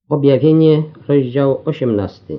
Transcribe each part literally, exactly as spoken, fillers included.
Objawienie, rozdział osiemnasty.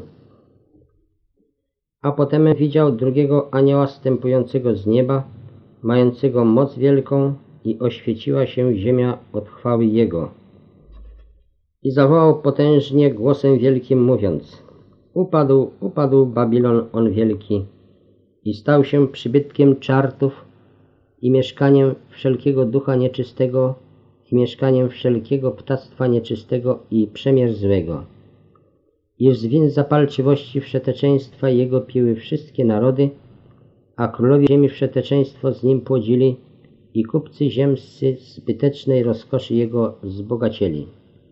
A potem widział drugiego anioła zstępującego z nieba, mającego moc wielką, i oświeciła się ziemia od chwały Jego. I zawołał potężnie głosem wielkim, mówiąc: Upadł, upadł Babilon on wielki, i stał się przybytkiem czartów i mieszkaniem wszelkiego ducha nieczystego, i mieszkaniem wszelkiego ptactwa nieczystego i przemier złego. I z win zapalczywości wszeteczeństwa Jego piły wszystkie narody, a królowie ziemi wszeteczeństwo z Nim płodzili, i kupcy ziemscy zbytecznej rozkoszy Jego zbogacieli.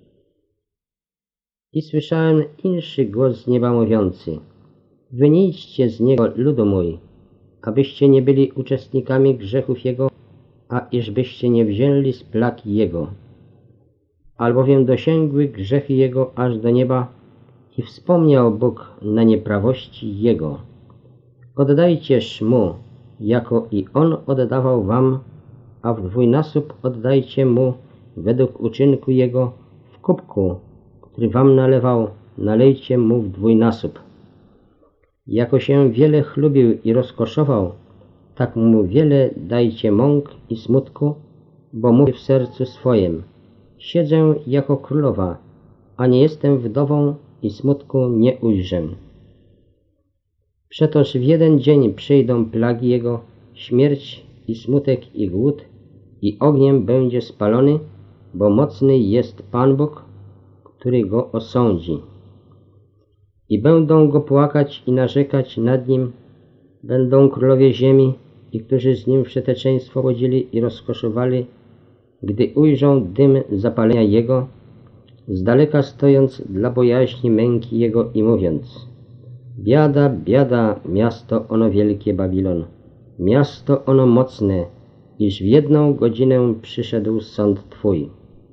I słyszałem inszy głos z nieba mówiący: Wynijdźcie z Niego, ludu mój, abyście nie byli uczestnikami grzechów Jego, a iżbyście nie wzięli z plag Jego. Albowiem dosięgły grzechy Jego aż do nieba i wspomniał Bóg na nieprawości Jego. Oddajcież Mu, jako i On oddawał wam, a w dwójnasób oddajcie Mu według uczynku Jego. W kubku, który wam nalewał, nalejcie Mu w dwójnasób. Jako się wiele chlubił i rozkoszował, tak Mu wiele dajcie mąk i smutku, bo mówi w sercu swoim: siedzę jako królowa, a nie jestem wdową i smutku nie ujrzę. Przetoż w jeden dzień przyjdą plagi Jego, śmierć i smutek i głód, i ogniem będzie spalony, bo mocny jest Pan Bóg, który go osądzi. I będą go płakać i narzekać nad nim, będą królowie ziemi, i którzy z nim wszeteczeństwo łodzili i rozkoszowali, gdy ujrzą dym zapalenia Jego, z daleka stojąc dla bojaźni męki Jego i mówiąc: Biada, biada, miasto ono wielkie Babilon, miasto ono mocne, iż w jedną godzinę przyszedł sąd Twój.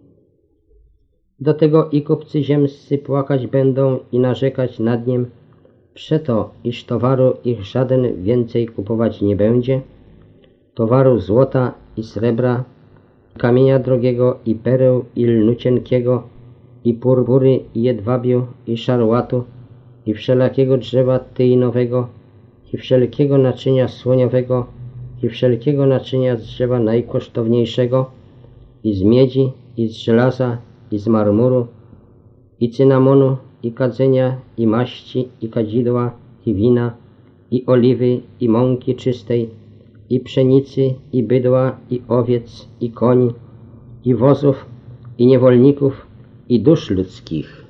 Do tego i kupcy ziemscy płakać będą i narzekać nad nim, przeto, iż towaru ich żaden więcej kupować nie będzie, towaru złota i srebra, kamienia drogiego i pereł i lnu cienkiego, i purpury i jedwabiu i szarłatu, i wszelakiego drzewa tyjnowego, i wszelkiego naczynia słoniowego, i wszelkiego naczynia z drzewa najkosztowniejszego, i z miedzi, i z żelaza, i z marmuru, i cynamonu, i kadzenia, i maści, i kadzidła, i wina, i oliwy, i mąki czystej, i pszenicy, i bydła, i owiec, i koni, i wozów, i niewolników, i dusz ludzkich.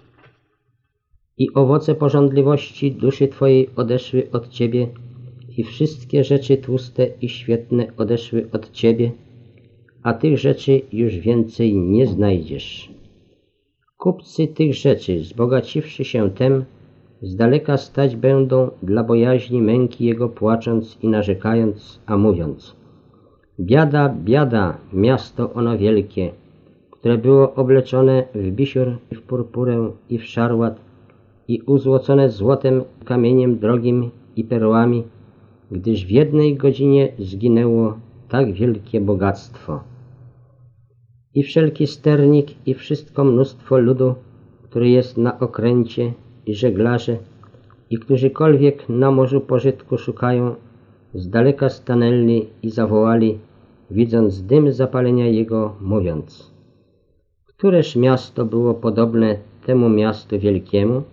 I owoce pożądliwości duszy Twojej odeszły od Ciebie, i wszystkie rzeczy tłuste i świetne odeszły od Ciebie, a tych rzeczy już więcej nie znajdziesz. Kupcy tych rzeczy, wzbogaciwszy się tem, z daleka stać będą dla bojaźni męki Jego, płacząc i narzekając, a mówiąc: Biada, biada, miasto ono wielkie, które było obleczone w bisior i w purpurę i w szarłat i uzłocone złotem, kamieniem drogim i perłami, gdyż w jednej godzinie zginęło tak wielkie bogactwo. I wszelki sternik i wszystko mnóstwo ludu, który jest na okręcie, i żeglarze, i którzykolwiek na morzu pożytku szukają, z daleka stanęli i zawołali, widząc dym zapalenia jego, mówiąc: Któreż miasto było podobne temu miastu wielkiemu?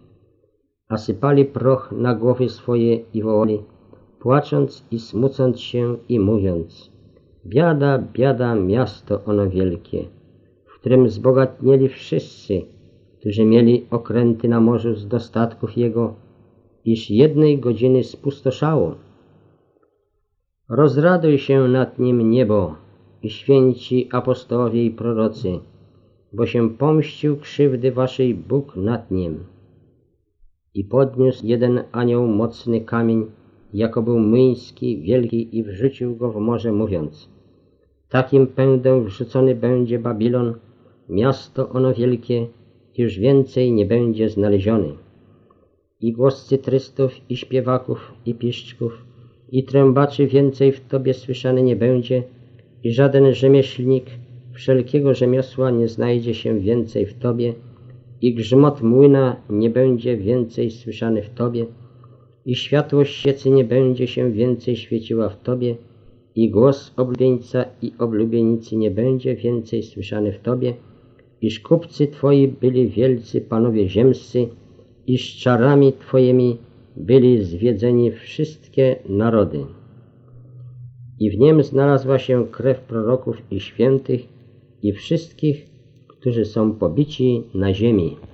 A sypali proch na głowy swoje i wołali, płacząc i smucąc się i mówiąc: Biada, biada, miasto ono wielkie, w którym zbogatnieli wszyscy, którzy mieli okręty na morzu z dostatków jego, iż jednej godziny spustoszało. Rozraduj się nad nim niebo i święci apostołowie i prorocy, bo się pomścił krzywdy waszej Bóg nad nim. I podniósł jeden anioł mocny kamień, jako był młyński, wielki, i wrzucił go w morze, mówiąc: Takim pędem wrzucony będzie Babilon, miasto ono wielkie, już więcej nie będzie znaleziony. I głos cytrystów, i śpiewaków, i piszczków, i trębaczy więcej w Tobie słyszany nie będzie, i żaden rzemieślnik wszelkiego rzemiosła nie znajdzie się więcej w Tobie, i grzmot młyna nie będzie więcej słyszany w Tobie, i światłość świecy nie będzie się więcej świeciła w Tobie, i głos oblubieńca i oblubienicy nie będzie więcej słyszany w Tobie, iż kupcy Twoi byli wielcy panowie ziemscy, i z czarami Twoimi byli zwiedzeni wszystkie narody. I w niem znalazła się krew proroków i świętych i wszystkich, którzy są pobici na ziemi.